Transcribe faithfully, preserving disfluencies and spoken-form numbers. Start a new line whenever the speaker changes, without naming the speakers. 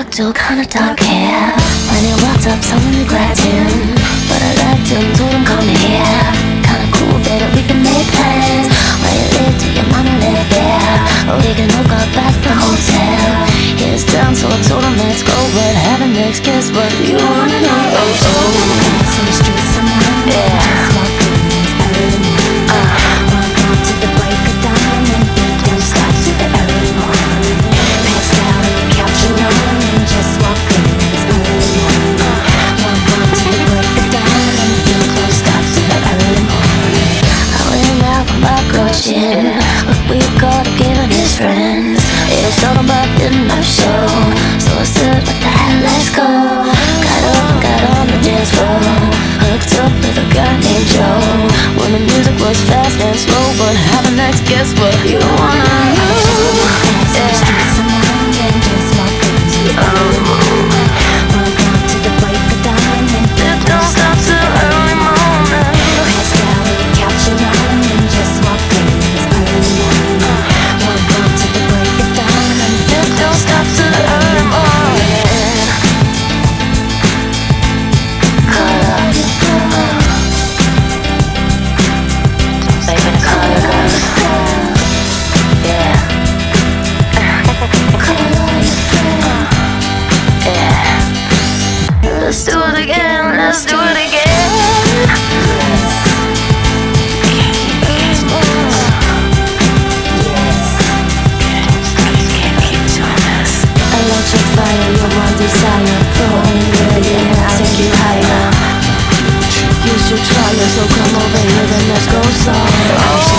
still kinda dark hair. When he walked up, someone we grabbed him, but I liked him, told him come here. Kinda cool, baby, we can make plans. Where you live, do your mama live there? Or we can hook up at the hotel. He's down, so I told him let's go, but having next guess what you wanna know. Oh, oh.
On the street somewhere,
Yeah.
just walk in, it's early morning. Walk on to the break of dawn, and then don't stop to the early morning. Passed out on the couch alone, and just walk in, it's early morning. Walk on to the break of dawn, and then don't stop to the early morning.
I went out with my crushing, but we caught up giving his friends. It was talking about didn't no show, so I said, what the hell, let's go. Got up and got on the dance floor, hooked up with a guy named Joe. When the music was fast and slow, but having next guess what you wanna know.
Pass on the street somewhere, and just walk in, it's early morning. Walk on to the break of dawn, and then
Don't stop till early morning.
passed out on the couch alone, and just walk in, it's early morning. Walk on to the break of dawn, and then
Don't stop till early morning. Call up your girl, baby, call your girl. Yeah. Call up your girl. Yeah. Let's do it again. Let's do it again.
electric fire, you're my desire. Throw in the yeah, I'll take you higher. You should try it, so come over here, then let's go slow.